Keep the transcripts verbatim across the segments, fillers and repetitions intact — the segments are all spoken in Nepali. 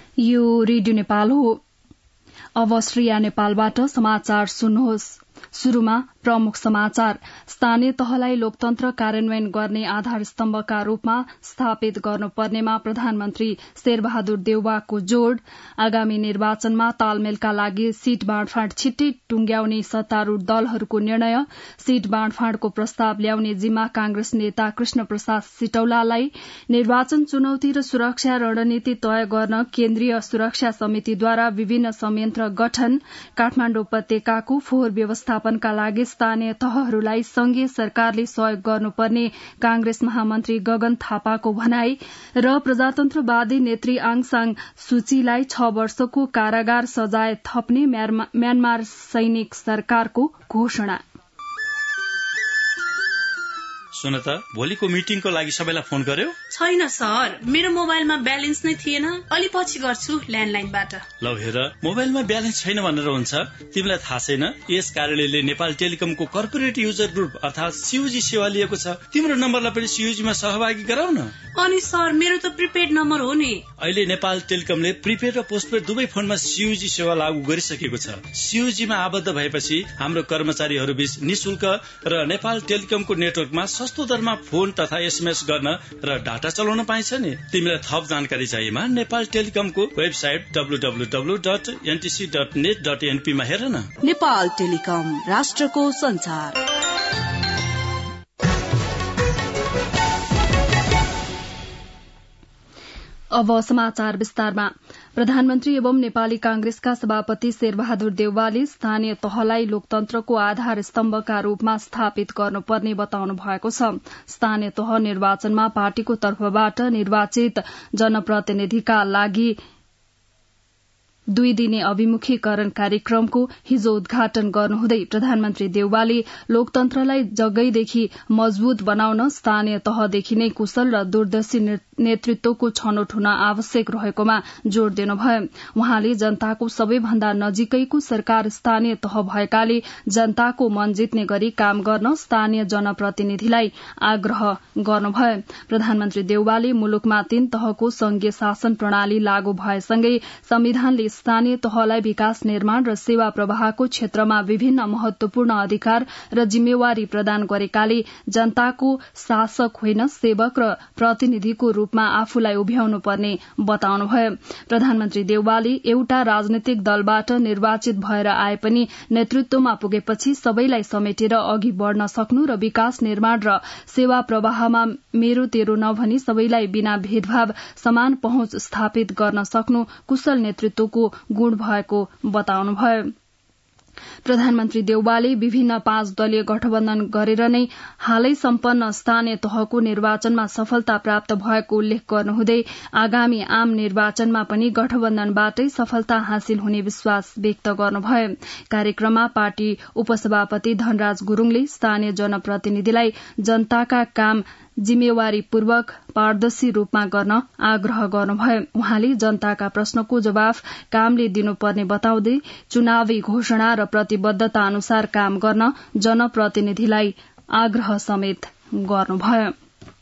यो रेडियो नेपाल हो। अब श्रेया नेपालबाट समाचार सुन्नुहोस्। शुरूमा प्रमुख समाचार। स्थानीय तहलाई लोकतन्त्र कार्यान्वयन गर्ने आधार स्तम्भका रूपमा स्थापित गर्नुपर्नेमा प्रधानमन्त्री शेरबहादुर देउवाको जोड़। आगामी निर्वाचनमा तालमेलका लागि सीट बाँडफाँड छिट्टै टुंग्याउने सत्तारूढ़ दलहरूको निर्णय। सीट बाँडफाँडको प्रस्ताव ल्याउने जिम्मा कांग्रेस नेता कृष्ण प्रसाद सिटौलालाई। निर्वाचन चुनौती र सुरक्षा रणनीति तय गर्न केन्द्रीय सुरक्षा समितिद्वारा विभिन्न संयन्त्र गठन। काठमाडौँ उपत्यकाको फोहोर व्यवस्थापनका लागि स्थानीय तहहरूलाई संघीय सरकारले सहयोग गर्नुपर्ने कांग्रेस महामन्त्री गगन थापाको भनाई। र प्रजातन्त्रवादी नेत्री आङ सान सुचीलाई छ वर्षको कारागार सजाय थप्ने म्यानमार सैनिक सरकारको घोषणा। सुन त, भोलिको मिटिङको लागि सबैलाई फोन गर्यो? छैन सर, मेरो मोबाइलमा ब्यालेन्स नै थिएन। अलि पछि गर्छु ल्यान्डलाइनबाट। लौ हेर, मोबाइलमा ब्यालेन्स छैन भनेर हुन्छ? तिमीलाई थाहा छैन यस कार्यालयले नेपाल टेलिकमको कर्पोरेट युजर ग्रुप अर्थात सीयूजी सेवा लिएको छ। तिम्रो नम्बरलाई पनि सीयूजीमा सहभागी गराउन। अनि सर, मेरो त प्रिपेड नम्बर हो नि। अहिले नेपाल टेलिकमले प्रिपेड र पोस्टपेड दुवै फोनमा सीयूजी सेवा लागू गरिसकेको छ। सीयूजीमा आबद्ध भएपछि हाम्रो कर्मचारीहरू बीच निशुल्क र नेपाल टेलिकमको नेटवर्कमा सस्तो दरमा फोन तथा एसएमएस गर्न र डाटा चलाउन पाइन्छ नि। तिमीलाई थप जानकारी चाहिएमा नेपाल टेलिकमको website W W W dot NTC dot net dot NP मा हेर न। नेपाल टेलिकम, राष्ट्रको संचार। अब समाचार विस्तारमा। प्रधानमन्त्री एवं नेपाली कांग्रेसका सभापति शेरबहादुर देउवाले स्थानीय तहलाई लोकतन्त्रको आधार स्तम्भका रूपमा स्थापित गर्नुपर्ने बताउनु भएको छ। स्थानीय तह निर्वाचनमा पार्टीको तर्फबाट निर्वाचित जनप्रतिनिधिका लागि दुई दिने अभिमुखीकरण कार्यक्रमको हिजो उद्घाटन गर्नुहुँदै प्रधानमन्त्री देउवाले लोकतन्त्रलाई जगैदेखि मजबूत बनाउन स्थानीय तहदेखि नै कुशल र दूरदर्शी नेतृत्वको छनौट हुन आवश्यक रहेकोमा जोड़ दिनुभयो। उहाँले जनताको सबैभन्दा नजिकैको सरकार स्थानीय तह भएकाले जनताको मन जित्ने गरी काम गर्न स्थानीय जनप्रतिनिधिलाई आग्रह गर्नुभयो। प्रधानमन्त्री देउवाले मुलुकमा तीन तहको संघीय शासन प्रणाली लागू भएसँगै संविधानले स्थानीय तहलाई विकास निर्माण र सेवा प्रवाहको क्षेत्रमा विभिन्न महत्वपूर्ण अधिकार र जिम्मेवारी प्रदान गरेकाले जनताको शासक होइन सेवक र प्रतिनिधिको रूपमा आफूलाई उभ्याउनु पर्ने बताउनुभयो। प्रधानमन्त्री देउवाले एउटा राजनैतिक दलबाट निर्वाचित भएर आए पनि नेतृत्वमा पुगेपछि सबैलाई समेटेर अघि बढ़न सक्नु र विकास निर्माण र सेवा प्रवाहमा मेरो तेरो नभनी सबैलाई बिना भेदभाव समान पहुँच स्थापित गर्न सक्नु कुशल नेतृत्वको गुण भएको बताउनुभयो। प्रधानमन्त्री देउवाले विभिन्न पाँच दलीय गठबन्धन गरेर नै हालै सम्पन्न स्थानीय तहको निर्वाचनमा सफलता प्राप्त भएको उल्लेख गर्नुहुँदै आगामी आम निर्वाचनमा पनि गठबन्धनबाटै सफलता हासिल हुने विश्वास व्यक्त गर्नुभयो। कार्यक्रममा पार्टी उपसभापति धनराज गुरूङले स्थानीय जनप्रतिनिधिलाई जनताका काम जिम्मेवारीपूर्वक पारदर्शी रूपमा गर्न आग्रह गर्नुभयो। उहाँले जनताका प्रश्नको जवाफ कामले दिनुपर्ने बताउँदै चुनावी घोषणा र प्रतिबद्धता अनुसार काम गर्न जनप्रतिनिधिलाई आग्रह समेत गर्नुभयो।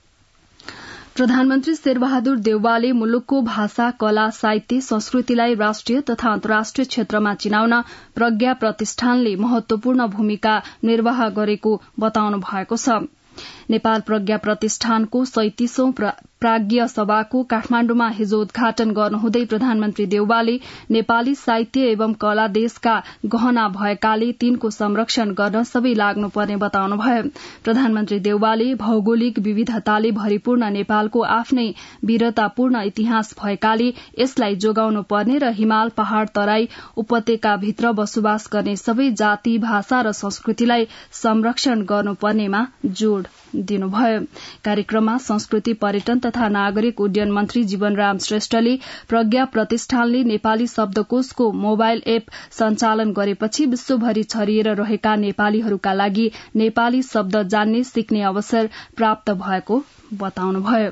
प्रधानमन्त्री शेरबहादुर देउवाले मुलुकको भाषा, कला, साहित्य, संस्कृतिलाई राष्ट्रिय तथा अन्तर्राष्ट्रिय क्षेत्रमा चिनाउन प्रज्ञा प्रतिष्ठानले महत्वपूर्ण भूमिका निर्वाह गरेको बताउनु भएको छ। नेपाल प्रज्ञा प्रतिष्ठानको सैंतीसौं प्राज्ञ सभाको काठमाण्डुमा हिजो उद्घाटन गर्नुहुँदै प्रधानमन्त्री देउवाले नेपाली साहित्य एवं कला देशका गहना भएकाले तिनको संरक्षण गर्न सबै लाग्नुपर्ने बताउनुभयो। प्रधानमन्त्री देउवाले भौगोलिक विविधताले भरिपूर्ण नेपालको आफ्नै वीरतापूर्ण इतिहास भएकाले यसलाई जोगाउनु पर्ने र हिमाल, पहाड़, तराई, उपत्यकाभित्र बसोबास गर्ने सबै जाति, भाषा र संस्कृतिलाई संरक्षण गर्नुपर्नेमा जोड़ दिनुभयो। कार्यक्रममा संस्कृति, पर्यटन तथा नागरिक उड्डयन मन्त्री जीवनराम श्रेष्ठले प्रज्ञा प्रतिष्ठानले नेपाली शब्दकोशको मोबाइल एप सञ्चालन गरेपछि विश्वभरि छरिएर रहेका नेपालीहरूका लागि नेपाली शब्द जान्ने सिक्ने अवसर प्राप्त भएको बताउनुभयो।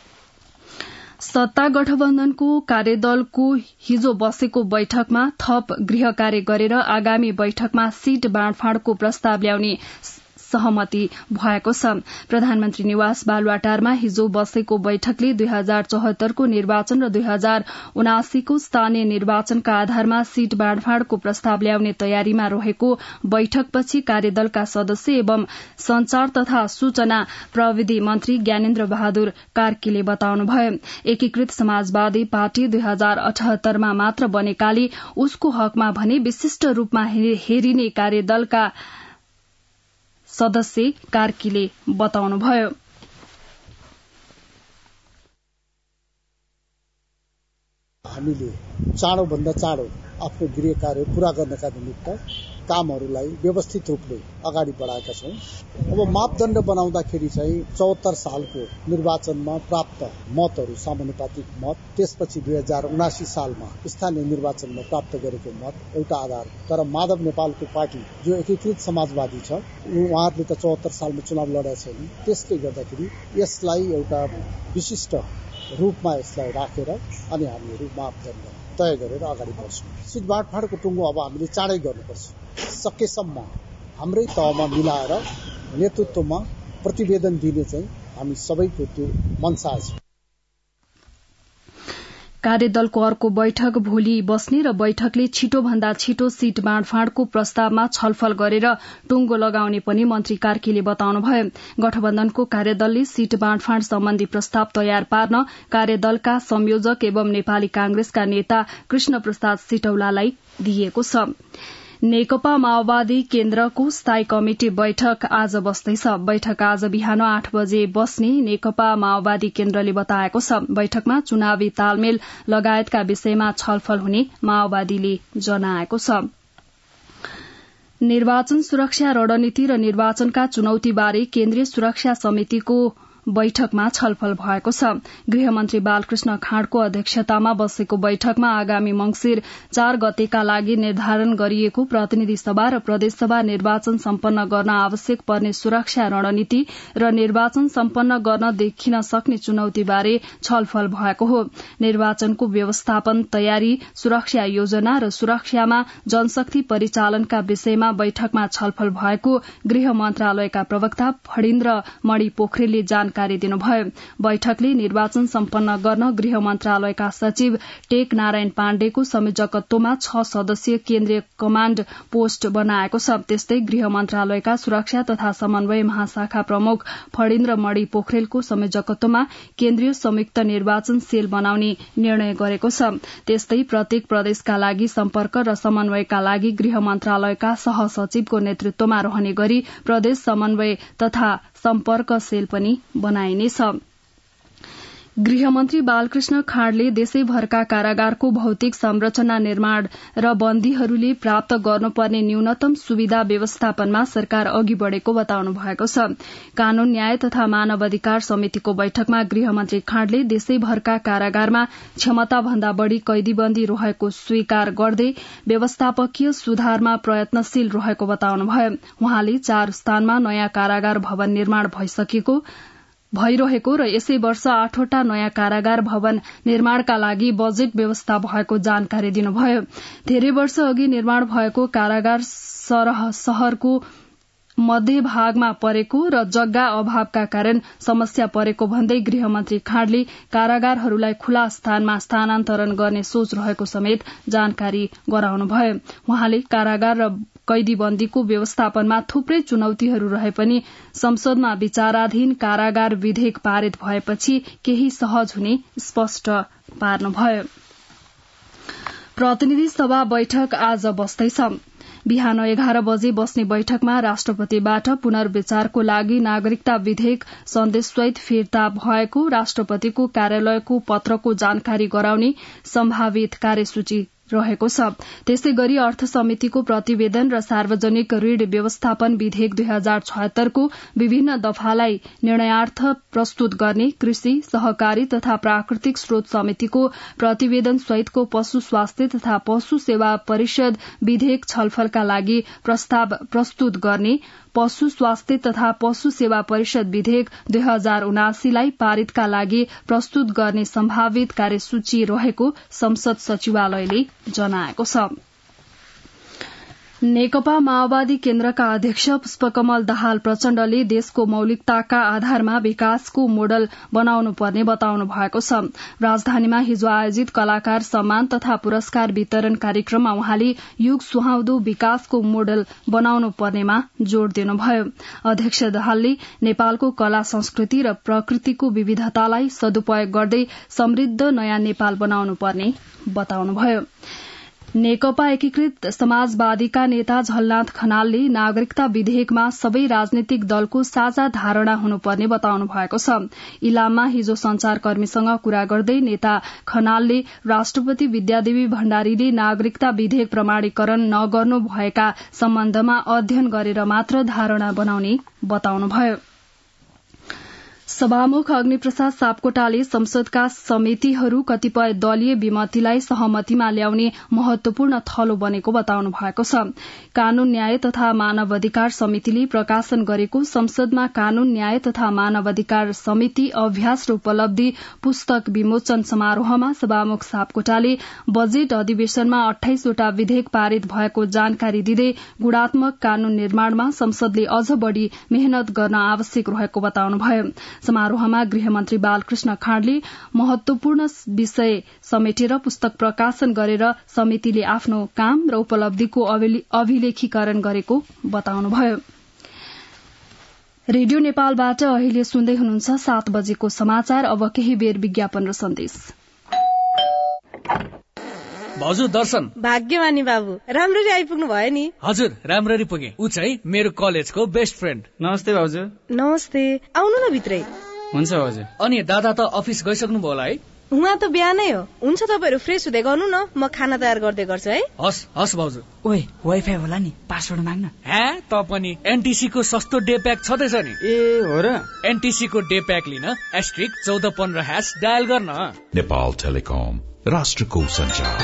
सत्ता गठबन्धनको कार्यदलको हिजो बसेको बैठकमा थप गृह कार्य गरेर आगामी बैठकमा सीट बाँडफाँडको प्रस्ताव ल्याउने सहमति भएको छ। प्रधानमन्त्री निवास बालुवाटारमा हिजो बसेको बैठकले दुई हजार चौहत्तरको निर्वाचन र दुई हजार उनासीको स्थानीय निर्वाचनका आधारमा सीट बाँडफाँडको प्रस्ताव ल्याउने तयारीमा रहेको बैठकपछि कार्यदलका सदस्य एवं संचार तथा सूचना प्रविधि मन्त्री ज्ञानेन्द्र बहादुर कार्कीले बताउनुभयो। एकीकृत समाजवादी पार्टी दुई हजार अठहत्तरमा मात्र बनेकाले उसको हकमा भने विशिष्ट रूपमा हेरिने कार्यदलका सदस्य कार्कीले बताउनुभयो। हामीले चाँडोभन्दा चाँडो आफ्नो गृह कार्य पूरा गर्नका निमित्त कामहरूलाई व्यवस्थित रूपले अगाडि बढाएका छौं। अब मापदण्ड बनाउँदाखेरि चाहिँ चौहत्तर सालको निर्वाचनमा प्राप्त मतहरू समानुपातिक मत, त्यसपछि दुई हजार उनासी सालमा स्थानीय निर्वाचनमा प्राप्त गरेको मत एउटा आधार। तर माधव नेपालको पार्टी जो एकीकृत समाजवादी छ, उहाँहरूले त चौहत्तर सालमा चुनाव लडेका छैन। त्यसले गर्दाखेरि यसलाई एउटा विशिष्ट रूपमा यसलाई राखेर अनि हामीहरू मापदण्ड तय गरेर अगाडि बढ्छौं। सीट बाँडफाँडको टुङ्गो अब हामीले चाँडै गर्नुपर्छ। सकेसम्म हाम्रै तहमा मिलाएर नेतृत्वमा प्रतिवेदन दिने चाहिँ हामी सबैको त्यो मनसा छ। कार्यदलको अर्को बैठक भोलि बस्ने र बैठकले छिटोभन्दा छिटो सीट बाँडफाँडको प्रस्तावमा छलफल गरेर टुङ्गो लगाउने पनि मन्त्री कार्कीले बताउनुभयो। गठबन्धनको कार्यदलले सीट बाँडफाँड सम्बन्धी प्रस्ताव तयार पार्न कार्यदलका संयोजक एवं नेपाली कांग्रेसका नेता कृष्ण प्रसाद सिटौलालाई दिएको छ। नेकपा माओवादी केन्द्रको स्थायी कमिटी बैठक आज बस्दैछ। बैठक आज बिहान आठ बजे बस्ने नेकपा माओवादी केन्द्रले बताएको छ। बैठकमा चुनावी तालमेल लगायतका विषयमा छलफल हुने माओवादीले जनाएको छ। निर्वाचन सुरक्षा रणनीति र निर्वाचनका चुनौतीबारे केन्द्रीय सुरक्षा समितिको बैठकमा छलफल भएको छ। गृहमन्त्री बालकृष्ण खाँडको अध्यक्षतामा बसेको बैठकमा आगामी मंगिर चार गतेका लागि निर्धारण गरिएको प्रतिनिधि सभा र प्रदेशसभा निर्वाचन सम्पन्न गर्न आवश्यक पर्ने सुरक्षा रणनीति र निर्वाचन सम्पन्न गर्न देखिन सक्ने चुनौतीबारे छलफल भएको हो। निर्वाचनको व्यवस्थापन तयारी, सुरक्षा योजना र सुरक्षामा जनशक्ति परिचालनका विषयमा बैठकमा छलफल भएको गृह मन्त्रालयका प्रवक्ता फणीन्द्र मणि पोखरेलले जानकारी दिनुभयो। बैठकले निर्वाचन सम्पन्न गर्न गृह मन्त्रालयका सचिव टेक नारायण पाण्डेको संयोजकत्वमा छ सदस्यीय केन्द्रीय कमाण्ड पोस्ट बनाएको छ। त्यस्तै गृह मन्त्रालयका सुरक्षा तथा समन्वय महाशाखा प्रमुख फणीन्द्र मणि पोखरेलको संयोजकत्वमा केन्द्रीय संयुक्त निर्वाचन सेल बनाउने निर्णय गरेको छ। त्यस्तै प्रत्येक प्रदेशका लागि सम्पर्क र समन्वयका लागि गृह मन्त्रालयका सहसचिवको नेतृत्वमा रहने गरी प्रदेश समन्वय तथा सम्पर्क सेल पनि बनाइनेछ। गृहमन्त्री बालकृष्ण खाँडले देशैभरका कारागारको भौतिक संरचना निर्माण र बन्दीहरूले प्राप्त गर्नुपर्ने न्यूनतम सुविधा व्यवस्थापनमा सरकार अघि बढ़ेको बताउनु भएको छ। कानून न्याय तथा मानव अधिकार समितिको बैठकमा गृहमन्त्री खाँडले देशैभरका कारागारमा क्षमता भन्दा बढ़ी कैदीबन्दी रहेको स्वीकार गर्दै व्यवस्थापकीय सुधारमा प्रयत्नशील रहेको बताउनुभयो। उहाँले चार स्थानमा नयाँ कारागार भवन निर्माण भइसकेको भइरहेको र यसै वर्ष आठवटा नयाँ कारागार भवन निर्माणका लागि बजेट व्यवस्था भएको जानकारी दिनुभयो। धेरै वर्ष अघि निर्माण भएको कारागार शहरको मध्य भागमा परेको र जग्गा अभावका कारण समस्या परेको भन्दै गृहमन्त्री खाँडले कारागारहरूलाई खुला स्थानमा स्थानान्तरण गर्ने सोच रहेको समेत जानकारी गराउनुभयो। उहाँले कारागार र कैदीबन्दीको व्यवस्थापनमा थुप्रै चुनौतीहरू रहे पनि संसदमा विचाराधीन कारागार विधेयक पारित भएपछि केही सहज हुने स्पष्ट पार्नुभयो। प्रतिनिधि सभा बैठक आज बस्दैछ। बिहान एघार बजे बस्ने बैठकमा राष्ट्रपतिबाट पुनर्विचारको लागि नागरिकता विधेयक सन्देशसहित फिर्ता भएको राष्ट्रपतिको कार्यालयको पत्रको जानकारी गराउने सम्भावित कार्यसूची रहेको छ। त्यसै गरी अर्थ समितिको प्रतिवेदन र सार्वजनिक ऋण व्यवस्थापन विधेयक दुई हजार छयत्तरको विभिन्न दफालाई निर्णयार्थ प्रस्तुत गर्ने कृषि सहकारी तथा प्राकृतिक स्रोत समितिको प्रतिवेदन सहितको पशु स्वास्थ्य तथा पशु सेवा परिषद विधेयक छलफलका लागि प्रस्ताव प्रस्तुत गर्ने पशु स्वास्थ्य तथा पशु सेवा परिषद विधेयक दुई हजार उनासीलाई पारितका लागि प्रस्तुत गर्ने सम्भावित कार्यसूची रहेको संसद सचिवालयले जनाएको छ। नेकपा माओवादी केन्द्रका अध्यक्ष पुष्पकमल दाहाल प्रचण्डले देशको मौलिकताका आधारमा विकासको मोडल बनाउनु पर्ने बताउनु भएको छ। राजधानीमा हिजो आयोजित कलाकार सम्मान तथा पुरस्कार वितरण कार्यक्रममा उहाँले युग सुहाउँदो विकासको मोडल बनाउनु पर्नेमा जोड़ दिनुभयो। अध्यक्ष दाहालले नेपालको कला संस्कृति र प्रकृतिको विविधतालाई सदुपयोग गर्दै समृद्ध नयाँ नेपाल बनाउनु पर्ने बताउनुभयो। नेकपा एकीकृत समाजवादीका नेता झलनाथ खनालले नागरिकता विधेयकमा सबै राजनैतिक दलको साझा धारणा हुनुपर्ने बताउनु भएको छ। इलाममा हिजो संचारकर्मीसँग कुरा गर्दै नेता खनालले राष्ट्रपति विद्यादेवी भण्डारीले नागरिकता विधेयक प्रमाणीकरण नगर्नु भएका सम्बन्धमा अध्ययन गरेर मात्र धारणा बनाउने बताउनुभयो। सभामुख अग्निप्रसाद सापकोटाले संसदका समितिहरू कतिपय दलीय विमतिलाई सहमतिमा ल्याउने महत्वपूर्ण थलो बनेको बताउनु भएको छ। कानून न्याय तथा मानव अधिकार समितिले प्रकाशन गरेको संसदमा कानून न्याय तथा मानव अधिकार समिति अभ्यास र उपलब्धि पुस्तक विमोचन समारोहमा सभामुख सापकोटाले बजेट अधिवेशनमा अठाइसवटा विधेयक पारित भएको जानकारी दिँदै गुणात्मक कानून निर्माणमा संसदले अझ बढ़ी मेहनत गर्न आवश्यक रहेको बताउनुभयो। समारोहमा गृहमन्त्री बालकृष्ण खाँडले महत्वपूर्ण विषय समेटेर पुस्तक प्रकाशन गरेर समितिले आफ्नो काम र उपलब्धिको अभिलेखीकरण गरेको बताउनुभयो। रेडियो नेपालबाट अहिले सुन्दै हुनुहुन्छ सात बजेको समाचार। अब केही बेर विज्ञापन र सन्देश। भाउजू दर्शन। भाग्यमानी बाबु, राम्ररी आइपुग्नु भयो नि। हजुर राम्ररी पुगे। ऊ चाहिँ मेरो कलेजको बेस्ट फ्रेन्ड। नमस्ते भाउजू। नमस्ते, आउनु न भित्रै। हुन्छ भाउजू। अनि दादा त अफिस गइसक्नु भयो होला है? उहाँ त बिहानै हो। हुन्छ तपाईहरु फ्रेस हुँदै गर्नु न, म खाना तयार गर्दै गर्छु है। हस् हस् भाउजू। ओइ वाइफाई होला नि, पासवर्ड माग्न। हे त पनि एनटीसी को सस्तो डे प्याक छदैछ नि। ए हो र? एनटीसी को डे प्याक लिन एस्ट्रिक चौध पन्ध्र ह्याश डायल गर्न। नेपाल टेलिकम, राष्ट्रको सञ्चार।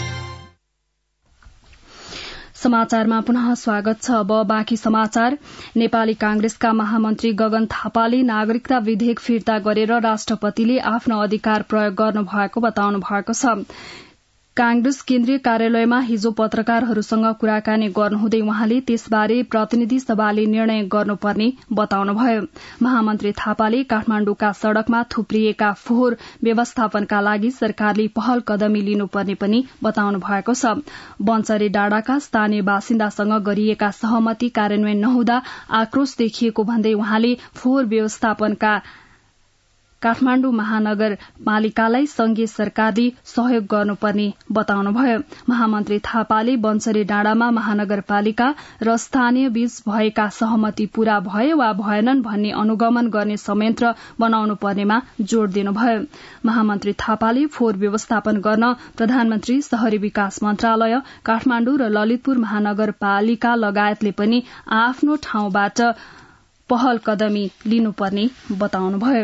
समाचारमा पुनः स्वागत छ। अब बाँकी समाचार। नेपाली कांग्रेसका महामन्त्री गगन थापाले नागरिकता विधेयक फिर्ता गरेर राष्ट्रपतिले आफ्नो अधिकार प्रयोग गर्नु भएको बताउनु भएको छ। कांग्रेस केन्द्रीय कार्यालयमा हिजो पत्रकारहरूसँग कुराकानी गर्नुहुँदै उहाँले त्यसबारे प्रतिनिधि सभाले निर्णय गर्नुपर्ने बताउनुभयो। महामन्त्री थापाले काठमाण्डुका सड़कमा थुप्रिएका फोहोर व्यवस्थापनका लागि सरकारले पहल कदमी लिनुपर्ने पनि बताउनु भएको छ। बन्चरे डाँडाका स्थानीय बासिन्दासँग गरिएका सहमति कार्यान्वयन नहुँदा आक्रोश देखिएको भन्दै उहाँले फोहोर व्यवस्थापनका काठमाण्डु महानगरपालिकालाई संघीय सरकारले सहयोग गर्नुपर्ने बताउनुभयो। महामन्त्री थापाले बन्चरे डाँडामा महानगरपालिका र स्थानीय बीच भएका सहमति पूरा भए वा भएनन् भन्ने अनुगमन गर्ने संयन्त्र बनाउनु पर्नेमा जोड़ दिनुभयो। महामन्त्री थापाले फोहोर व्यवस्थापन गर्न प्रधानमन्त्री शहरी विकास मन्त्रालय, काठमाण्डु र ललितपुर महानगरपालिका लगायतले पनि आफ्नो ठाउँबाट पहल कदमी लिनुपर्ने बताउनुभयो।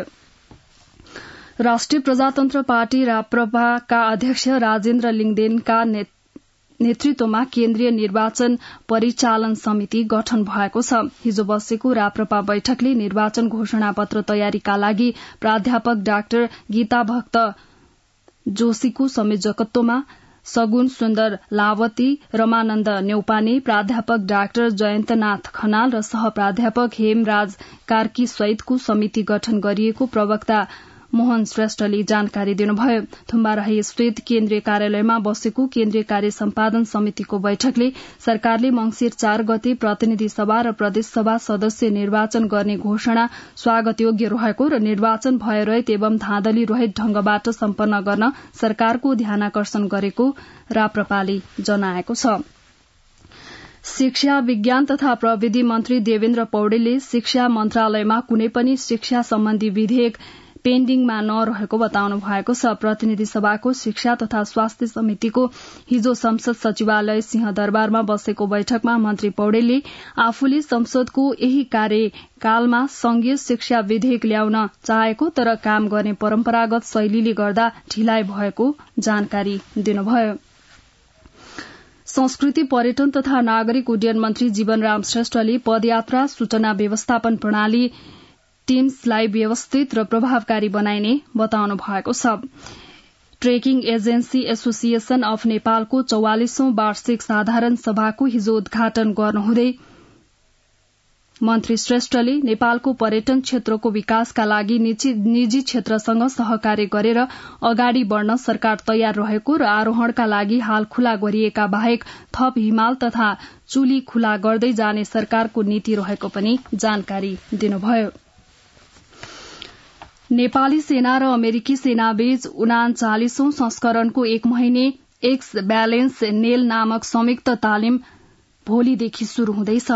राष्ट्रिय प्रजातन्त्र पार्टी राप्रपाका अध्यक्ष राजेन्द्र लिङदेनका नेतृत्वमा केन्द्रीय निर्वाचन परिचालन समिति गठन भएको छ। हिजो बसेको राप्रपा बैठकले निर्वाचन घोषणा पत्र तयारीका लागि प्राध्यापक डाक्टर गीता भक्त जोशीको संयोजकत्वमा सगुन सुन्दर लावती, रमानन्द न्यौपाने, प्राध्यापक डाक्टर जयन्तनाथ खनाल र सह प्राध्यापक हेमराज कार्की सहितको समिति गठन गरिएको प्रवक्ता मोहन श्रेष्ठले जानकारी दिनुभयो। थुम्बाराही स्थित केन्द्रीय कार्यालयमा बसेको केन्द्रीय कार्य सम्पादन समितिको बैठकले सरकारले मंगिर चार गते प्रतिनिधि सभा र प्रदेश सभा सदस्य निर्वाचन गर्ने घोषणा स्वागत योग्य रहेको र निर्वाचन भयरहित एवं धाँधली रहित ढंगबाट सम्पन्न गर्न सरकारको ध्यानाकर्षण गरेको राप्रपाले जनाएको छ। शिक्षा, विज्ञान तथा प्रविधि मन्त्री देवेन्द्र पौडेलले शिक्षा मन्त्रालयमा कुनै पनि शिक्षा सम्बन्धी विधेयक पेन्डिङमा नरहेको बताउनु भएको छ। प्रतिनिधि सभाको शिक्षा तथा स्वास्थ्य समितिको हिजो संसद सचिवालय सिंहदरबारमा बसेको बैठकमा मन्त्री पौडेलले आफूले संसदको यही कार्यकालमा संघीय शिक्षा विधेयक ल्याउन चाहेको तर काम गर्ने परम्परागत शैलीले गर्दा ढिलाइ भएको जानकारी दिनुभयो। संस्कृति, पर्यटन तथा नागरिक उड्डयन मन्त्री जीवनराम श्रेष्ठले पदयात्रा सूचना व्यवस्थापन प्रणाली टिम्सलाई व्यवस्थित र प्रभावकारी बनाइने बताउनु भएको छ। ट्रेकिङ एजेन्सी एसोसिएशन अफ नेपालको चौवालिसौं वार्षिक साधारण सभाको हिजो उद्घाटन गर्नुहुँदै मन्त्री श्रेष्ठले नेपालको पर्यटन क्षेत्रको विकासका लागि निजी क्षेत्रसँग सहकार्य गरेर अगाडि बढ़न सरकार तयार रहेको र आरोहणका लागि हाल खुला गरिएका बाहेक थप हिमाल तथा चुली खुला गर्दै जाने सरकारको नीति रहेको पनि जानकारी दिनुभयो। नेपाली सेना र अमेरिकी सेनाबीच उनाचालिसौं संस्करणको एक महिने एक्स ब्यालेन्स नेल नामक संयुक्त तालिम भोलिदेखि शुरू हुँदैछ।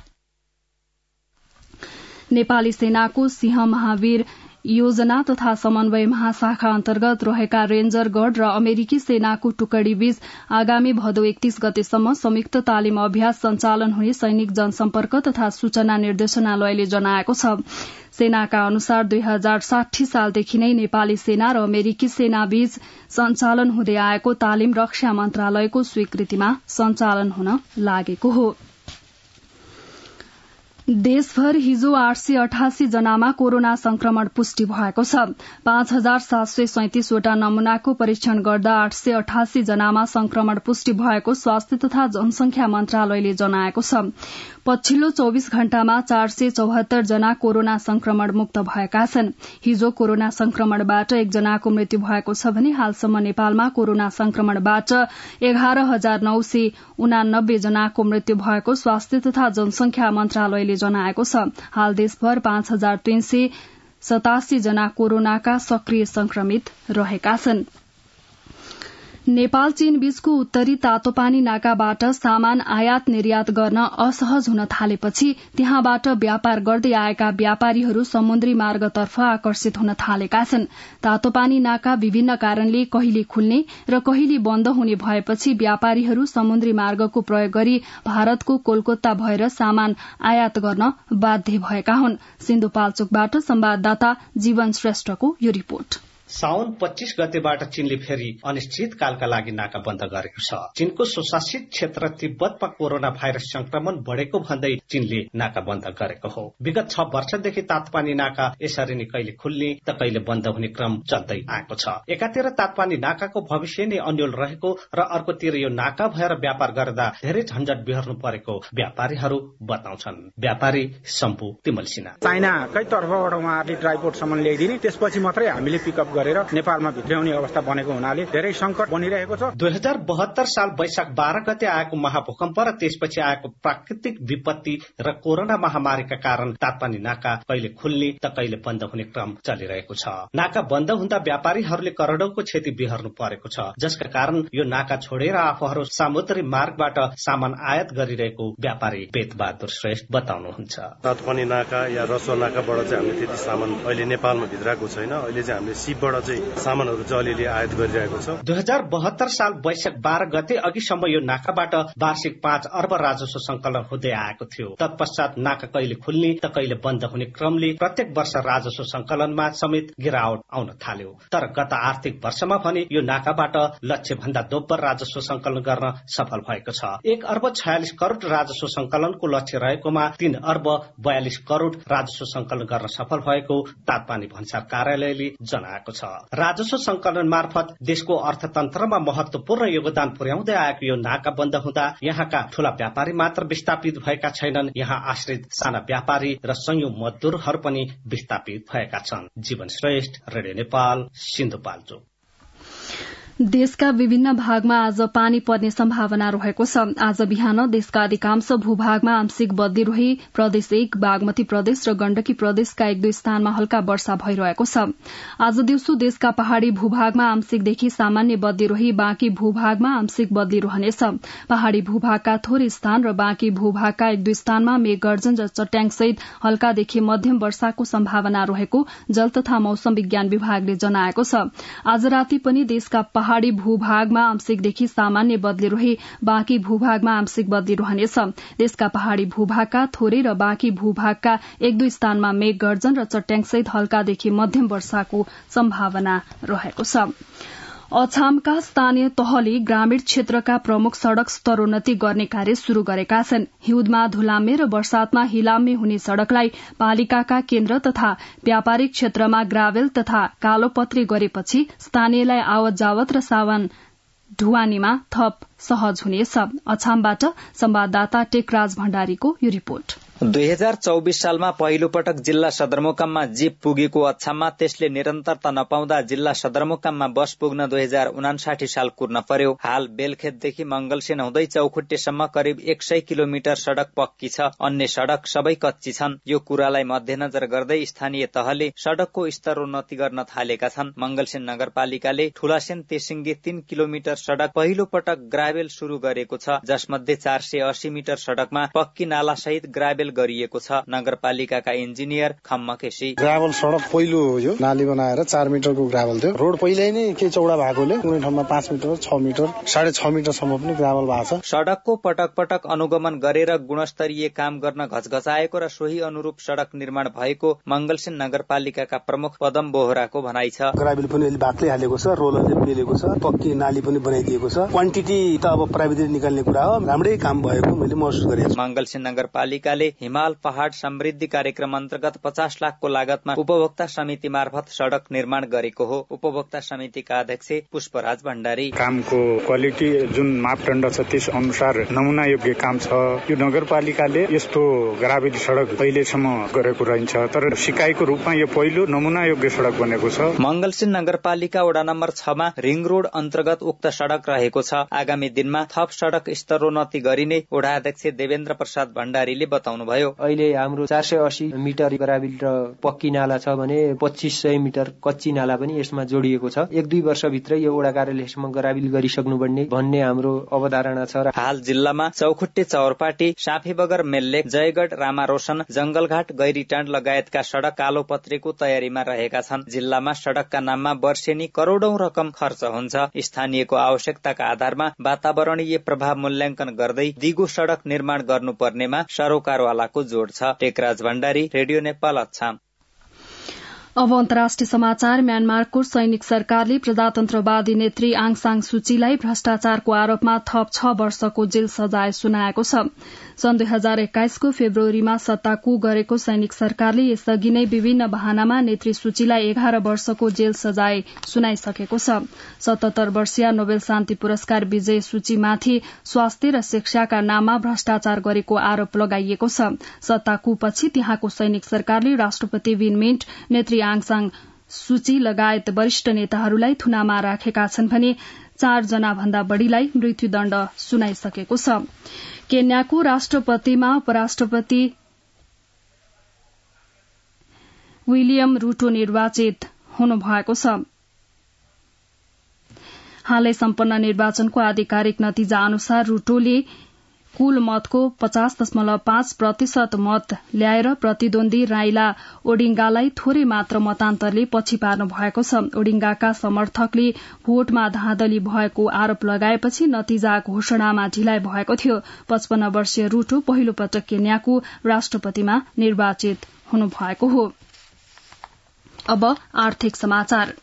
नेपाली सेनाको सिंह महावीर योजना तथा समन्वय महाशाखा अन्तर्गत रहेका रेन्जरगढ़ र अमेरिकी सेनाको टुकड़ी बीच आगामी भदौ एकतीस गतेसम्म संयुक्त तालिम अभ्यास सञ्चालन हुने सैनिक जनसम्पर्क तथा सूचना निर्देशनालयले जनाएको छ। सेनाका अनुसार दुई हजार साठी सालदेखि नै नेपाली सेना र अमेरिकी सेना बीच सञ्चालन हुँदै आएको तालिम रक्षा मन्त्रालयको स्वीकृतिमा सञ्चालन हुन लागेको हो। देशभर हिजो आठ सय अठासी जनामा कोरोना संक्रमण पुष्टि भएको छ। पाँच हजार सात सय सैंतिसवटा नमूनाको परीक्षण गर्दा आठ सय अठासी जनामा संक्रमण पुष्टि भएको स्वास्थ्य तथा जनसंख्या मन्त्रालयले जनाएको छ। पछिल्लो चौविस घण्टामा चार सय चौहत्तर जना कोरोना संक्रमण मुक्त भएका छन्। हिजो कोरोना संक्रमणबाट एकजनाको मृत्यु भएको छ भने हालसम्म नेपालमा कोरोना संक्रमणबाट एघार हजार नौ सय उनानब्बे जनाको मृत्यु भएको स्वास्थ्य तथा जनसंख्या मन्त्रालयले जनाएको छ। हाल देशभर पाँच हजार तीन सय सतासी जना कोरोनाका सक्रिय संक्रमित रहेका छन्। नेपाल चीन बीचको उत्तरी तातोपानी नाकाबाट सामान आयात निर्यात गर्न असहज हुन थालेपछि त्यहाँबाट व्यापार गर्दै आएका व्यापारीहरू समुद्री मार्गतर्फ आकर्षित हुन थालेका छन्। तातोपानी नाका विभिन्न कारणले कहिले खुल्ने र कहिले बन्द हुने भएपछि व्यापारीहरू समुद्री मार्गको प्रयोग गरी भारतको कोलकाता भएर सामान आयात गर्न बाध्य भएका हुन्। सिन्धुपाल्चोकबाट संवाददाता जीवन श्रेष्ठको यो रिपोर्ट। साउन पच्चीस गतेबाट चीनले फेरि अनिश्चितकालका लागि नाका बन्द गरेको छ। चीनको स्वशासित क्षेत्र तिब्बतमा कोरोना भाइरस संक्रमण बढ़ेको भन्दै चीनले नाका बन्द गरेको हो। विगत छ वर्षदेखि तातोपानी नाका यसरी नै कहिले खुल्ने त कहिले बन्द हुने क्रम चल्दै आएको छ। एकातिर तातोपानी नाकाको भविष्य नै अन्यल रहेको र अर्कोतिर यो नाका भएर व्यापार गर्दा धेरै झन्झट बिहोर्नु परेको व्यापारीहरू बताउँछन्। व्यापारी शम्भु तिमल सिन्हा चाइनाकै तर्फबाट उहाँहरूले ड्राइपोर्ट सामान ल्याइदिने, त्यसपछि मात्रै हामीले पिकअप गरेर नेपालमा भित्राउने अवस्था बनेको हुनाले धेरै संकट बनिरहेको छ। दुई हजार बहत्तर साल वैशाख बाह्र गते आएको महाभूकम्प र त्यसपछि आएको प्राकृतिक विपत्ति र कोरोना महामारीका कारण तातोपानी नाका कहिले खुल्ने त कहिले बन्द हुने क्रम चलिरहेको छ। नाका बन्द हुँदा व्यापारीहरूले करोडौंको क्षति बिहोर्नु परेको छ, जसका कारण यो नाका छोडेर आफूहरू समुद्री मार्गबाट सामान आयात गरिरहेको व्यापारी बेतबहादुर श्रेष्ठ बताउनुहुन्छ। तातोपानी नाका या रसुवा नाकाबाट चाहिँ हामीले त्यति सामान अहिले नेपालमा भित्राएको छैन। अहिले चाहिँ हामीले सिपबाट चाहिँ सामानहरू चाहिँ अलिअलि आयात गरिरहेको छ। दुई हजार बहत्तर साल वैशाख बाह्र गते अघिसम्म यो नाकाबाट वार्षिक पाँच अर्ब राजस्व संकलन हुँदै आएको थियो। तत्पश्चात नाका कहिले खुल्ने त कहिले बन्द हुने क्रमले प्रत्येक वर्ष राजस्व संकलनमा समेत गिरावट आउन थाल्यो। तर गत आर्थिक वर्षमा भने यो नाकाबाट लक्ष्य भन्दा दोब्बर राजस्व संकलन गर्न सफल भएको छ। एक अर्ब छयालिस करोड़ राजस्व संकलनको लक्ष्य रहेकोमा तीन अर्ब बयालिस करोड़ राजस्व संकलन गर्न सफल भएको तातोपानी भन्सार कार्यालयले जनाएको छ। राजस्व संकलन मार्फत देशको अर्थतन्त्रमा महत्वपूर्ण योगदान पुर्याउँदै आएको यो नाका बन्द हुँदा यहाँका ठूला व्यापारी मात्र विस्थापित भएका छैनन्, यहाँ आश्रित साना व्यापारी र संयौं मजदूरहरू पनि विस्थापित भएका छन्। जीवन श्रेष्ठ, रेडियो नेपाल, सिन्धुपाल्चोक। देशका विभिन्न भागमा आज पानी पर्ने सम्भावना रहेको छ। आज बिहान देशका अधिकांश भूभागमा आंशिक बदली रही प्रदेश एक, बागमती प्रदेश र गण्डकी प्रदेशका एक दुई स्थानमा हल्का वर्षा भइरहेको छ। आज दिउँसो देशका पहाड़ी भूभागमा आंशिकदेखि सामान्य बदली रही बाँकी भूभागमा आंशिक बदली रहनेछ। पहाड़ी भूभागका थोरै स्थान र बाँकी भूभागका एक दुई स्थानमा मेघगर्जन र चट्याङसहित हल्कादेखि मध्यम वर्षाको सम्भावना रहेको जल तथा मौसम विज्ञान विभागले जनाएको छ। आज राति पनि देशका पहाड़ी भूभागमा आंशिकदेखि सामान्य बदली रही बाँकी भूभागमा आंशिक बदली रहनेछ। देशका पहाड़ी भूभागका थोरै र बाँकी भूभागका एक दुई स्थानमा मेघगर्जन र चट्याङसहित हल्कादेखि मध्यम वर्षाको सम्भावना रहेको छ। अछामका स्थानीय तहले ग्रामीण क्षेत्रका प्रमुख सड़क स्तरोन्नति गर्ने कार्य शुरू गरेका छन्। हिउँदमा धुलाम्मे र वर्षातमा हिलाम्मे हुने सड़कलाई पालिकाका केन्द्र तथा व्यापारिक क्षेत्रमा ग्राभेल तथा कालोपत्री गरेपछि स्थानीयलाई आवत जावत र सावन ढुवानीमा थप सहज हुनेछ। अछामबाट संवाददाता टेकराज भण्डारीको यो रिपोर्ट। दुई हजार चौबिस सालमा पहिलो पटक जिल्ला सदरमुकाममा जीप पुगेको अछाममा त्यसले निरन्तरता नपाउँदा जिल्ला सदरमुकाममा बस पुग्न दुई हजार उनासाठी साल कुर्न पर्यो। हाल बेलखेतदेखि मंगलसेन हुँदै चौखुट्टेसम्म करिब एक सय किलोमिटर सड़क पक्की छ, अन्य सड़क सबै कच्ची छन्। यो कुरालाई मध्यनजर गर्दै स्थानीय तहले सड़कको स्तरोन्नति गर्न थालेका छन्। मंगलसेन नगरपालिकाले ठूलासेन तेसिंगे तीन किलोमिटर सड़क पहिलो पटक ग्राभेल शुरू गरेको छ, जसमध्ये चार सय अस्सी मिटर सड़कमा पक्की नाला सहित ग्राभेल गरिएको छ। नगरपालिकाका इन्जिनियर खम्म केसी ग्राभल सड़क पहिलो हो यो, नाली बनाएर चार मिटरको ग्राभल थियो। रोड पहिल्यै नै के चौडा भएकोले कुनै ठाउँमा पाँच मिटर छ मिटर साढे छ मिटरसम्म पनि ग्राभल भएको छ। सड़कको पटक पटक अनुगमन गरेर गुणस्तरीय काम गर्न घचघचाएको र सोही अनुरूप सड़क निर्माण भएको मंगलसेन नगरपालिकाका प्रमुख पदम बोहराको भनाइ छ। ग्राभल पनि अहिले बाक्लै हालेको छ, रोलरले पेलेको छ, पक्की नाली पनि बनाइदिएको छ। क्वान्टिटी त अब प्राविधिक निकाल्ने कुरा हो, राम्रै काम भएको मैले महसुस गरेको छु। मंगलसेन नगरपालिकाले हिमाल पहाड़ समृद्धि कार्यक्रम अन्तर्गत पचास लाखको लागतमा उपभोक्ता समिति मार्फत सड़क निर्माण गरेको हो। उपभोक्ता समितिका अध्यक्ष पुष्पराज भण्डारी कामको क्वालिटी जुन मापदण्ड छ त्यस अनुसार नमुना योग्य काम छ। यो नगरपालिकाले यस्तो ग्राभेल सड़क पहिलेसम्म गरेको रहन्छ, तर सिकाइको रूपमा यो पहिलो नमुना योग्य सड़क बनेको छ। मंगलसेन नगरपालिका वडा नम्बर छ मा रिङ रोड अन्तर्गत उक्त सड़क रहेको छ। आगामी दिनमा थप सड़क स्तरोन्नति गरिने वडा अध्यक्ष देवेन्द्र प्रसाद भण्डारीले बताउनुभयो। अहिले हाम्रो चार सय अस्सी मिटर ग्राभेल र पक्की नाला छ भने पच्चीस सय मिटर कच्ची नाला पनि यसमा जोडिएको छ। एक दुई वर्षभित्रै यो वडा कार्यालयसम्म ग्राभेल गरिसक्नुपर्ने भन्ने हाम्रो अवधारणा छ। हाल जिल्लामा चौखुट्टे चौरपाटी, साफेबगर मेल्लेक, जयगढ, रामा रोशन, जंगलघाट, गैरीटाण्ड लगायतका सड़क कालोपत्रीको तयारीमा रहेका छन्। जिल्लामा सड़कका नाममा वर्षेनी करोड़ौं रकम खर्च हुन्छ। स्थानीयको आवश्यकताका आधारमा वातावरणीय प्रभाव मूल्याङ्कन गर्दै दिगो सड़क निर्माण गर्नुपर्नेमा सरोकारवालाको जोड छ। टेकराज भण्डारी, रेडियो नेपाल, अछाम। अब अन्तर्राष्ट्रिय समाचार। म्यानमारको सैनिक सरकारले प्रजातन्त्रवादी नेत्री आङ सान सुचीलाई भ्रष्टाचारको आरोपमा थप छ वर्षको जेल सजाय सुनाएको छ। सन् दुई हजार एक्काइसको फेब्रुअरीमा सत्ता कू गरेको सैनिक सरकारले यसअघि नै विभिन्न बहानामा नेत्री सूचीलाई एघार वर्षको जेल सजाय सुनाइसकेको छ। सतहत्तर वर्षीय नोबेल शान्ति पुरस्कार विजयी सूचीमाथि स्वास्थ्य र शिक्षाका नाममा भ्रष्टाचार गरेको आरोप लगाइएको छ। सत्ता कू पछि त्यहाँको सैनिक सरकारले राष्ट्रपति विन मिन्ट, नेत्री आङ सान सूची लगायत वरिष्ठ नेताहरूलाई थुनामा राखेका छन् भने चार जना भन्दा बढ़ीलाई मृत्युदण्ड सुनाइसकेको छ। केन्याको राष्ट्रपतिमा उपराष्ट्रपति विलियम रूटो निर्वाचित हुनुभएको छ। हालै सम्पन्न निर्वाचनको आधिकारिक नतिजा अनुसार रूटोले कुल मतको पचास दशमलव पाँच प्रतिशत मत ल्याएर प्रतिद्वन्दी राइला ओडिंगालाई थोरै मात्र मतान्तरले पछि पार्नु भएको छ। ओडिंगाका समर्थकले भोटमा धाँधली भएको आरोप लगाएपछि नतिजा घोषणामा ढिलाइ भएको थियो। पचपन्न वर्षीय रूटो पहिलो पटक केन्याको राष्ट्रपतिमा निर्वाचित हुनुभएको हो। अब आर्थिक समाचार।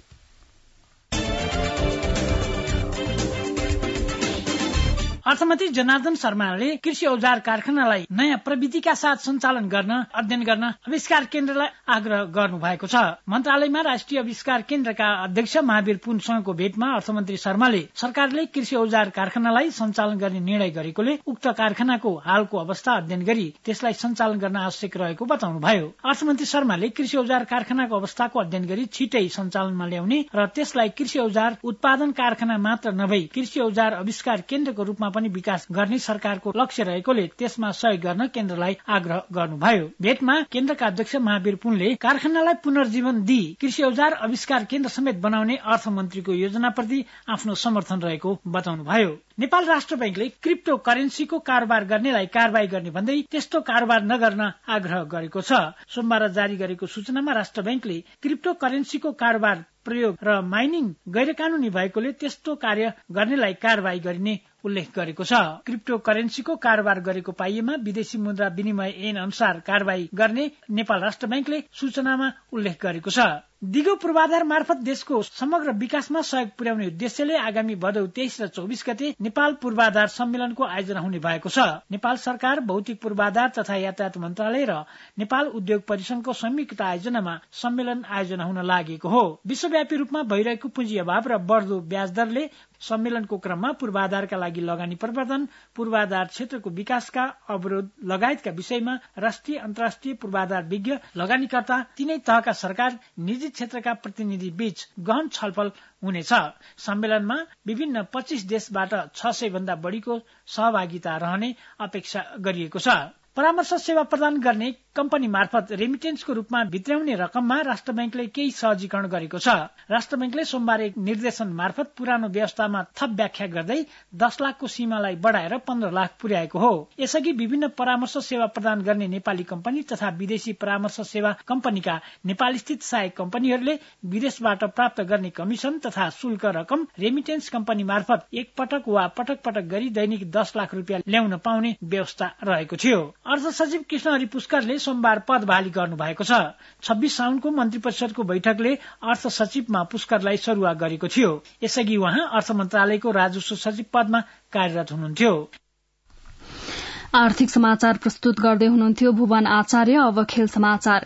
अर्थमन्त्री जनार्दन शर्माले कृषि औजार कारखानालाई नयाँ प्रविधिका साथ सञ्चालन गर्न अध्ययन गर्न आविष्कार केन्द्रलाई आग्रह गर्नु भएको छ। मन्त्रालयमा राष्ट्रिय आविष्कार केन्द्रका अध्यक्ष महावीर पुनसँगको भेटमा अर्थमन्त्री शर्माले सरकारले कृषि औजार कारखानालाई सञ्चालन गर्ने निर्णय गरेकोले उक्त कारखानाको हालको अवस्था अध्ययन गरी त्यसलाई सञ्चालन गर्न आवश्यक रहेको बताउनुभयो। अर्थमन्त्री शर्माले कृषि औजार कारखानाको अवस्थाको अध्ययन गरी छिटै सञ्चालनमा ल्याउने र त्यसलाई कृषि औजार उत्पादन कारखाना मात्र नभई कृषि औजार आविष्कार केन्द्रको रूपमा पनि विकास गर्ने सरकारको लक्ष्य रहेकोले त्यसमा सहयोग गर्न केन्द्रलाई आग्रह गर्नुभयो। भेटमा केन्द्रका अध्यक्ष महावीर पुनले कारखानालाई पुनर्जीवन दिई कृषि औजार आविष्कार केन्द्र समेत बनाउने अर्थमन्त्रीको योजनाप्रति आफ्नो समर्थन रहेको बताउनुभयो। नेपाल राष्ट्र बैंकले क्रिप्टो करेन्सीको कारोबार गर्नेलाई कारवाही गर्ने भन्दै त्यस्तो कारोबार नगर्न आग्रह गरेको छ। सोमबार जारी गरेको सूचनामा राष्ट्र बैंकले क्रिप्टो करेन्सीको कारोबार प्रयोग र माइनिङ गैरकानूनी भएकोले त्यस्तो कार्य गर्नेलाई कारवाही गरिने उल्लेख गरेको छ। क्रिप्टो करेन्सीको कारोबार गरेको पाइएमा विदेशी मुद्रा विनिमय ऐन अनुसार कारवाही गर्ने नेपाल राष्ट्र बैंकले सूचनामा उल्लेख गरेको छ। दिगो पूर्वाधार मार्फत देशको समग्र विकासमा सहयोग पुर्याउने उद्देश्यले आगामी भदौ तेइस र चौबिस गते नेपाल पूर्वाधार सम्मेलनको आयोजना हुने भएको छ। नेपाल सरकार भौतिक पूर्वाधार तथा यातायात मन्त्रालय र नेपाल उद्योग परिसंघको संयुक्त आयोजनामा सम्मेलन आयोजना हुन लागेको हो। विश्वव्यापी रूपमा भइरहेको पुँजी अभाव र बढ्दो ब्याज दरले सम्मेलनको क्रममा पूर्वाधारका लागि लगानी प्रवर्धन, पूर्वाधार क्षेत्रको विकासका अवरोध लगायतका विषयमा राष्ट्रिय अन्तर्राष्ट्रिय पूर्वाधार विज्ञ, लगानीकर्ता, तीनै तहका सरकार, निजी क्षेत्रका प्रतिनिधि बीच गहन छलफल हुनेछ। सम्मेलनमा विभिन्न पच्चीस देशबाट छ सय भन्दा बढ़ीको सहभागिता रहने अपेक्षा गरिएको छ। परामर्श सेवा प्रदान गर्ने कम्पनी मार्फत रेमिटेन्सको रूपमा भित्राउने रकममा राष्ट्र बैंकले केही सहजीकरण गरेको छ। राष्ट्र बैंकले सोमबार एक निर्देशन मार्फत पुरानो व्यवस्थामा थप व्याख्या गर्दै दस लाखको सीमालाई बढ़ाएर पन्ध्र लाख पुर्याएको हो। यसअघि विभिन्न परामर्श सेवा प्रदान गर्ने नेपाली कम्पनी तथा विदेशी परामर्श सेवा कम्पनीका नेपाल स्थित सहायक कम्पनीहरूले विदेशबाट प्राप्त गर्ने कमिशन तथा शुल्क रकम रेमिटेन्स कम्पनी मार्फत एक पटक वा पटक पटक गरी दैनिक दस लाख रूपियाँ ल्याउन पाउने व्यवस्था रहेको थियो। अर्थ सचिव कृष्ण हरि पुष्करले सोमबार पद बहाली गर्नु भएको छ। छब्बीस साउनको मन्त्री परिषदको बैठकले अर्थ सचिवमा पुष्करलाई सरुवा गरेको थियो। यसअघि उहाँ अर्थ मन्त्रालयको राजस्व सचिव पदमा कार्यरत हुनुहुन्थ्यो। आर्थिक समाचार प्रस्तुत गर्दै हुनुहुन्थ्यो भुवन आचार्य। अब खेल समाचार।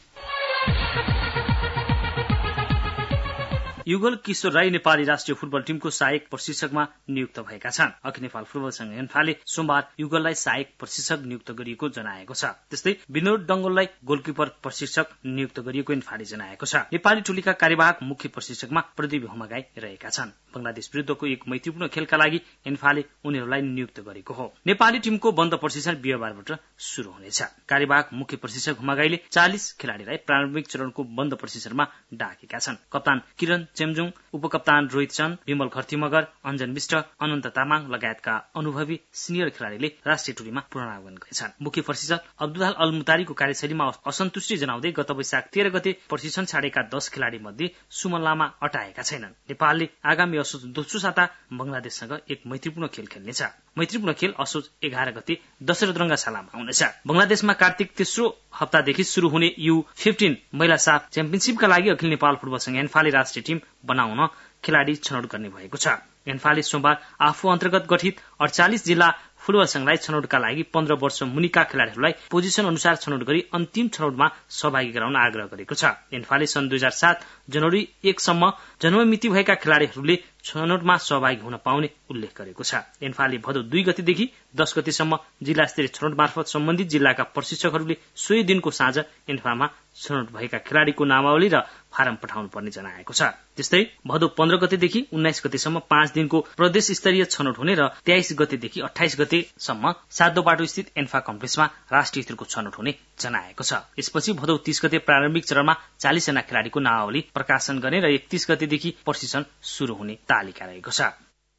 युगल किशोर राई नेपाली राष्ट्रिय फुटबल टिमको सहायक प्रशिक्षकमा नियुक्त भएका छन्। अखिल नेपाल फुटबल संघ एन्फाले सोमबार युगललाई सहायक प्रशिक्षक नियुक्त गरिएको जनाएको छ। त्यस्तै विनोद डंगोललाई गोलकिपर प्रशिक्षक नियुक्त गरिएको एन्फाले जनाएको छ। नेपाली टोलीका कार्यवाहक मुख्य प्रशिक्षकमा प्रदीप हुमागाई रहेका छन्। बंगलादेश विरुद्धको एक मैत्रीपूर्ण खेलका लागि एन्फाले उनीहरूलाई नियुक्त गरेको हो। नेपाली टिमको बन्द प्रशिक्षण बिहिबारबाट शुरू हुनेछ। कार्यवाहक मुख्य प्रशिक्षक हुमागाईले चालीस खेलाड़ीलाई प्रारम्भिक चरणको बन्द प्रशिक्षणमा डाकेका छन्। कप्तान किरण चेम्जुङ, उपकप्तान रोहित चन्द, विमल खर्ती मगर, अञ्जन विष्ट, अनन्त तामाङ लगायतका अनुभवी सिनियर खेलाड़ीले राष्ट्रिय टोलीमा पुनरागमन गरेछन्। मुख्य प्रशिक्षक अब्दुल अल मुतारीको कार्यशैलीमा असन्तुष्टि जनाउँदै गत वैशाख तेह्र गते प्रशिक्षण छाडेका दस खेलाड़ी मध्ये सुमन लामा अटाएका छैनन्। नेपालले आगामी असोज दोस्रो साता बंगलादेशसँग एक मैत्रीपूर्ण खेल खेल्नेछ। मैत्रीपूर्ण खेल असोज एघार गते दशरथ रंगशालामा हुनेछ। बंगलादेशमा कार्तिक तेस्रो हप्तादेखि शुरू हुने यू फिफ्टिन महिला साफ च्याम्पियनशीपका लागि अखिल नेपाल फुटबल संघ एन्फाले राष्ट्रिय टिम बनाउन खेलाड़ी छनौट गर्ने भएको छ। एन्फाले सोमबार आफू अन्तर्गत गठित अडचालिस जिल्ला फुटबल संघलाई छनौटका लागि पन्ध्र वर्ष मुनिका खेलाड़ीहरूलाई पोजिसन अनुसार छनौट गरी अन्तिम छनौटमा सहभागी गराउन आग्रह गरेको छ। एन्फाले सन् दुई हजार सात जनवरी एकसम्म जन्ममिति भएका खेलाड़ीहरूले छनौटमा सहभागी हुन पाउने उल्लेख गरेको छ। एन्फाले भदौ दुई गतेदेखि दस गतेसम्म जिल्ला स्तरीय छनौट मार्फत सम्बन्धित जिल्लाका प्रशिक्षकहरूले सोही दिनको साँझ एन्फामा छनौट भएका खेलाड़ीको नामावली र फारम पठाउनु पर्ने जनाएको छ। त्यस्तै भदौ पन्ध्र गतेदेखि उन्नाइस गतेसम्म पाँच दिनको प्रदेश स्तरीय छनौट हुने र तेइस गतेदेखि अठाइस गतेसम्म सातो बाटो स्थित एन्फा कम्प्लेक्समा राष्ट्रिय स्तरको छनौट हुने जनाएको छ। यसपछि भदौ तीस गते प्रारम्भिक चरणमा चालिस जना खेलाड़ीको नामावली प्रकाशन गर्ने र एकतीस गतेदेखि प्रशिक्षण शुरू हुने तालिका रहेको छ।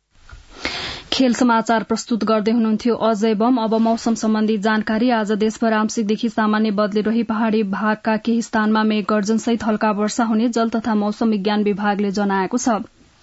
खेल समाचार प्रस्तुत गर्दै हुनुहुन्थ्यो अजय बम। अब मौसम सम्बन्धी जानकारी। आज देशभर आंशिकदेखि सामान्य बदली रही पहाड़ी भागका केही स्थानमा मेघ गर्जनसहित हल्का वर्षा हुने जल तथा मौसम विज्ञान विभागले जनाएको छ।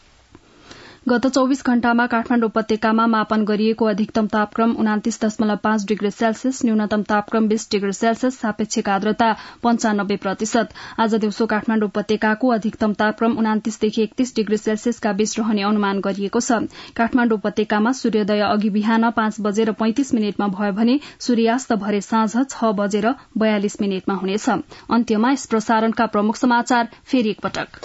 गत चौबीस घण्टामा काठमाडौँ उपत्यकामा मापन गरिएको अधिकतम तापक्रम उनातिस दशमलव पाँच डिग्री सेल्सियस, न्यूनतम तापक्रम बीस डिग्री सेल्सियस, सापेक्षिक आर्द्रता पञ्चानब्बे प्रतिशत। आज दिउँसो काठमाडौँ उपत्यकाको अधिकतम तापक्रम उनातिसदेखि एकतीस डिग्री सेल्सियसका बीच रहने अनुमान गरिएको छ। काठमाडौँ उपत्यकामा सूर्योदय अघि बिहान पाँच बजेर पैंतिस मिनटमा भयो भने सूर्यास्त भरे साँझ छ बजेर बयालिस मिनटमा हुनेछ। अन्त्यमा यस प्रसारणका प्रमुख समाचार फेरि एकपटक।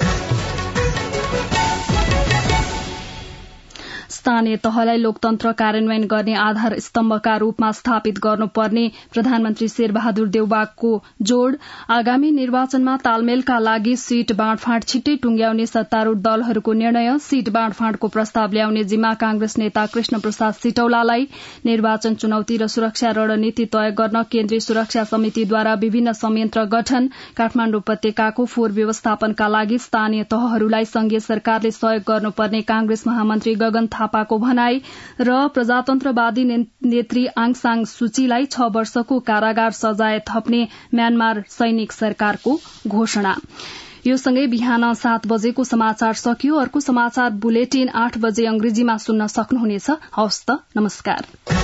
स्थानीय तहलाई लोकतन्त्र कार्यान्वयन गर्ने आधार स्तम्भका रूपमा स्थापित गर्नुपर्ने प्रधानमन्त्री शेरबहादुर देउवाको जोड़। आगामी निर्वाचनमा तालमेलका लागि सीट बाँडफाँड छिट्टै टुंग्याउने सत्तारूढ़ दलहरूको निर्णय। सीट बाँडफाँडको प्रस्ताव ल्याउने जिम्मा कांग्रेस नेता कृष्ण प्रसाद सिटौलालाई। निर्वाचन चुनौती र सुरक्षा रणनीति तय गर्न केन्द्रीय सुरक्षा समितिद्वारा विभिन्न संयन्त्र गठन। काठमाडौँ उपत्यकाको फोहोर व्यवस्थापनका लागि स्थानीय तहहरूलाई संघीय सरकारले सहयोग गर्नुपर्ने कांग्रेस महामन्त्री गगन थापाको भनाई र प्रजातन्त्रवादी नेत्री आङ सान सूचीलाई छ वर्षको कारागार सजाय थप्ने म्यानमार सैनिक सरकारको घोषणा। यो सँगै बिहान सात बजेको समाचार सकियो। अर्को समाचार बुलेटिन आठ बजे अंग्रेजीमा सुन्न सक्नुहुनेछ। हवस् त, नमस्कार।